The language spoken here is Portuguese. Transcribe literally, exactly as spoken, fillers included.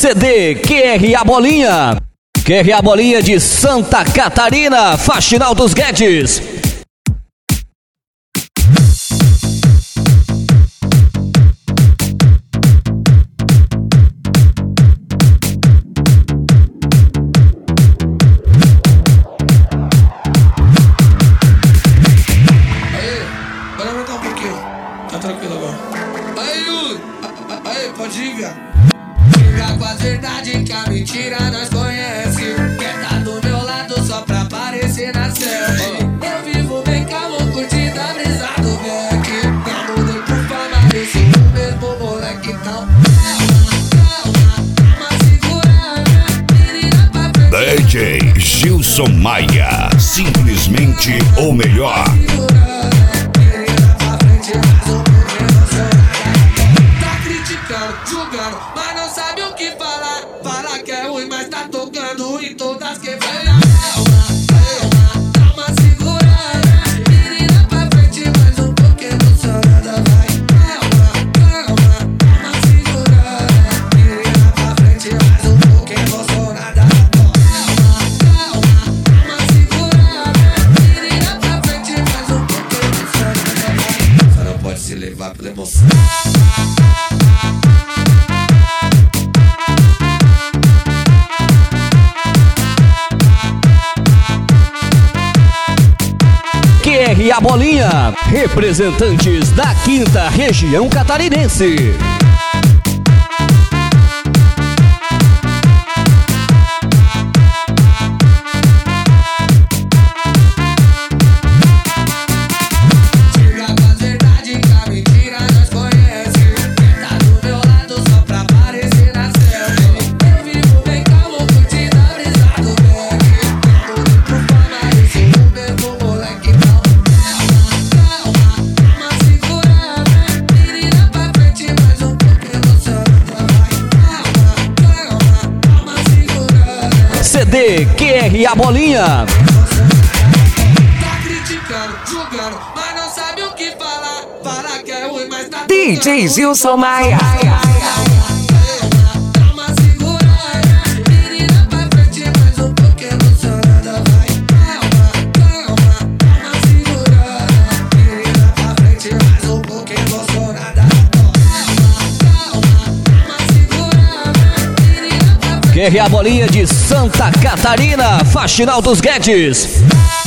C D Q R A Bolinha. Q R A Bolinha de Santa Catarina, Faxinal dos Guedes. D J Gilson Maia, simplesmente o melhor. Tá criticando, julgando, mas não sabe o que falar. Fala que é ruim, mas tá tocando em todas que vai. Q R A Bolinha, representantes da quinta região catarinense. C D Q R A Bolinha. Tá criticando, julgando, mas não sabe o que falar. Fala que é ruim, mas tá D J Gilson Maia. Q R A Bolinha de Santa Catarina, Faxinal dos Guedes.